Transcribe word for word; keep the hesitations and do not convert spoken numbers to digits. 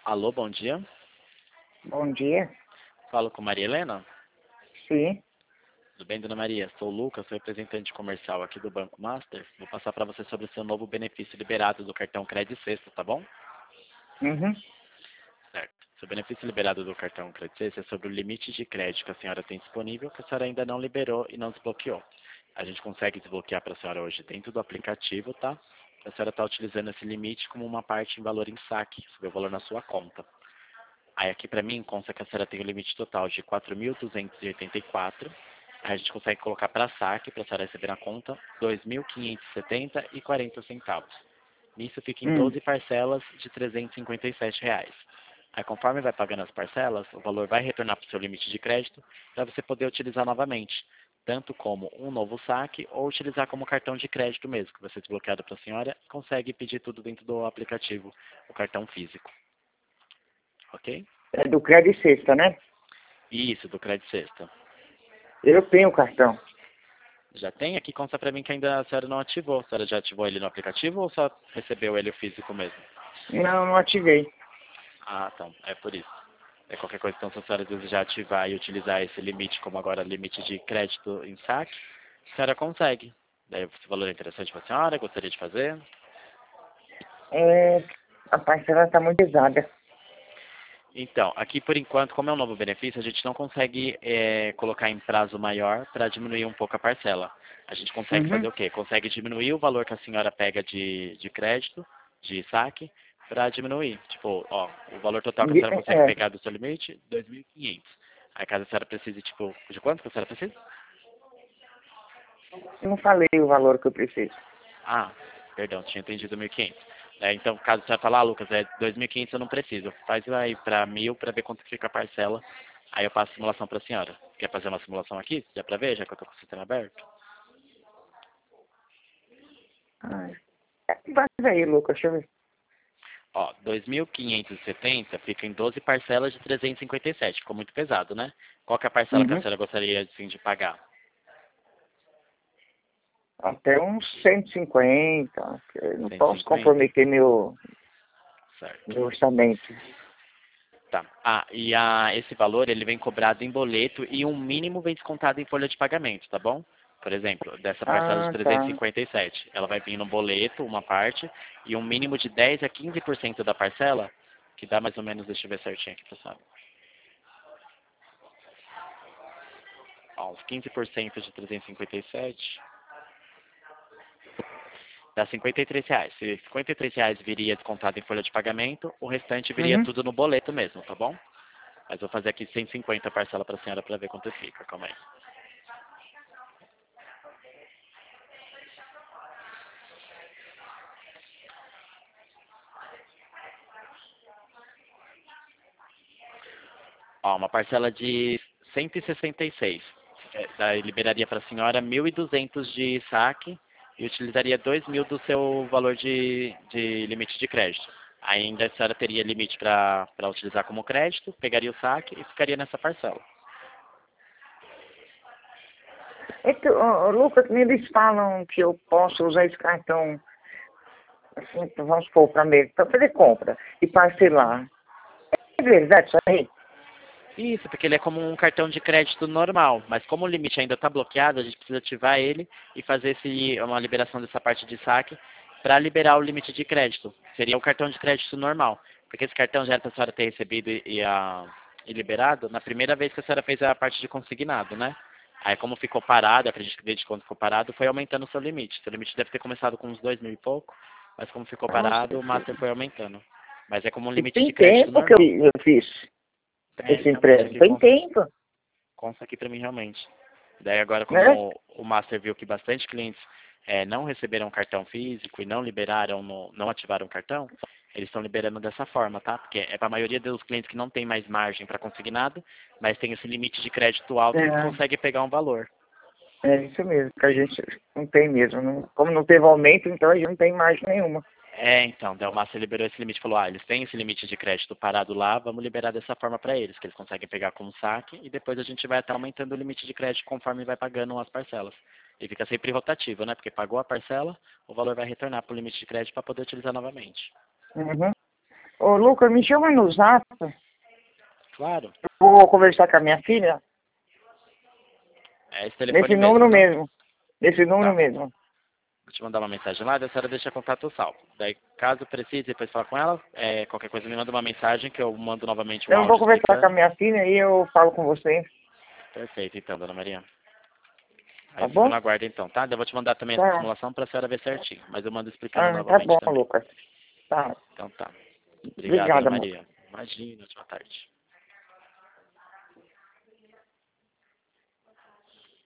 Alô, bom dia. Bom dia. Falo com Maria Helena. Sim. Tudo bem, dona Maria? Sou o Lucas, sou representante comercial aqui do Banco Master. Vou passar para você sobre o seu novo benefício liberado do cartão Crédito Sexta, tá bom? Uhum. Certo. Seu benefício liberado do cartão Crédito Sexta é sobre o limite de crédito que a senhora tem disponível, que a senhora ainda não liberou e não desbloqueou. A gente consegue desbloquear para a senhora hoje dentro do aplicativo, tá? A senhora está utilizando esse limite como uma parte em valor em saque, sobre o valor na sua conta. Aí aqui para mim consta que a senhora tem um limite total de quatro mil duzentos e oitenta e quatro. Aí a gente consegue colocar para saque, para a senhora receber na conta, dois mil quinhentos e setenta e quarenta centavos. Nisso fica em Hum. doze parcelas de trezentos e cinquenta e sete reais. Aí conforme vai pagando as parcelas, o valor vai retornar para o seu limite de crédito para você poder utilizar novamente, tanto como um novo saque ou utilizar como cartão de crédito mesmo, que vai ser desbloqueado para a senhora, consegue pedir tudo dentro do aplicativo, o cartão físico. Ok? É do Crédito Sexta, né? Isso, do Crédito Sexta. Eu tenho o cartão. Já tem? Aqui consta pra mim que ainda a senhora não ativou. A senhora já ativou ele no aplicativo ou só recebeu ele o físico mesmo? Não, não ativei. Ah, então, é por isso. É qualquer coisa, então, se a senhora desejar ativar e utilizar esse limite, como agora limite de crédito em saque, a senhora consegue. Daí, se o valor é interessante para a senhora, gostaria de fazer. É, a parcela está muito pesada. Então, aqui por enquanto, como é um novo benefício, a gente não consegue é, colocar em prazo maior para diminuir um pouco a parcela. A gente consegue fazer Uhum. o quê? Consegue diminuir o valor que a senhora pega de, de crédito, de saque, para diminuir. Tipo, ó, o valor total que a E- senhora consegue É, pegar do seu limite, dois mil e quinhentos. Aí caso a senhora precise, tipo, de quanto que a senhora precisa? eu não falei o valor que eu preciso. Ah, perdão, tinha entendido mil e quinhentos. É, então, caso você falar, ah, Lucas, é dois mil e quinhentos eu não preciso. Faz aí para mil para ver quanto fica a parcela. Aí eu passo a simulação para a senhora. Quer fazer uma simulação aqui? Já para ver, já que eu estou com o sistema aberto? Ah, faz aí, Lucas, deixa eu ver. Ó, dois mil quinhentos e setenta fica em doze parcelas de trezentos e cinquenta e sete. Ficou muito pesado, né? Qual que é a parcela que a Uhum. senhora gostaria assim, de pagar? Até uns cento e cinquenta. Eu não cento e posso cinquenta? comprometer meu, Certo. meu orçamento. Tá. Ah, e a, esse valor ele vem cobrado em boleto e um mínimo vem descontado em folha de pagamento, tá bom? Por exemplo, dessa parcela de Ah, trezentos e tá. cinquenta e sete, ela vai vir no boleto, uma parte, e um mínimo de dez a quinze por cento da parcela, que dá mais ou menos, deixa eu ver certinho aqui, pessoal. Ó, uns quinze por cento de trezentos e cinquenta e sete, dá cinquenta e três reais. Se cinquenta e três reais viria descontado em folha de pagamento, o restante viria Uhum. tudo no boleto mesmo, tá bom? Mas vou fazer aqui cento e cinquenta parcela para a senhora para ver quanto fica, calma aí. Ó, uma parcela de cento e sessenta e seis. É, daí liberaria para a senhora mil e duzentos de saque e utilizaria dois mil do seu valor de, de limite de crédito. Ainda a senhora teria limite para utilizar como crédito, pegaria o saque e ficaria nessa parcela. Então, ô, ô, Lucas, eles falam que eu posso usar esse cartão, assim, vamos supor, para fazer compra e parcelar. É verdade isso aí? Isso, porque ele é como um cartão de crédito normal, mas como o limite ainda está bloqueado, a gente precisa ativar ele e fazer esse, uma liberação dessa parte de saque para liberar o limite de crédito. Seria o cartão de crédito normal, porque esse cartão já era para a senhora ter recebido e, e, a, e liberado na primeira vez que a senhora fez a parte de consignado, né? Aí como ficou parado, acredito que desde quando ficou parado, foi aumentando o seu limite. Seu limite deve ter começado com uns dois mil e pouco, mas como ficou Nossa, parado, o Master foi aumentando. Mas é como um e limite tem de crédito tempo que eu, normal. eu fiz É, esse realmente, empréstimo. aqui Tem consta tempo, consta aqui para mim realmente. Daí agora, né? como o Master viu que bastante clientes eh, não receberam cartão físico e não liberaram, no, não ativaram o cartão, eles estão liberando dessa forma, tá? Porque é para a maioria dos clientes que não tem mais margem para consignado, mas tem esse limite de crédito alto e É, consegue pegar um valor. é isso mesmo, que a gente não tem mesmo. Não- como não teve aumento, então a gente não tem margem nenhuma. É, então, daí o Master liberou esse limite e falou, ah, eles têm esse limite de crédito parado lá, vamos liberar dessa forma para eles, que eles conseguem pegar com saque e depois a gente vai até aumentando o limite de crédito conforme vai pagando as parcelas. E fica sempre rotativo, né? Porque pagou a parcela, o valor vai retornar para o limite de crédito para poder utilizar novamente. Uhum. Ô, Lucas, me chama no Zap. Claro. Vou conversar com a minha filha. É esse telefone Nesse mesmo, número né? mesmo. Nesse número Tá. mesmo. Vou te mandar uma mensagem lá, daí a senhora deixa contato salvo. Daí, caso precise depois falar com ela, é, qualquer coisa me manda uma mensagem que eu mando novamente um Eu vou áudio conversar com a explicando. minha filha e eu falo com você. Perfeito, então, dona Maria. Aí Tá eu fico bom? no aguardo, então, tá? Daí eu vou te mandar também essa Tá. simulação pra senhora ver certinho. Mas eu mando explicando Ah, tá novamente bom, também. Lucas. Tá. Então tá. Obrigado, dona Obrigada, moça. Maria. Imagina, boa tarde.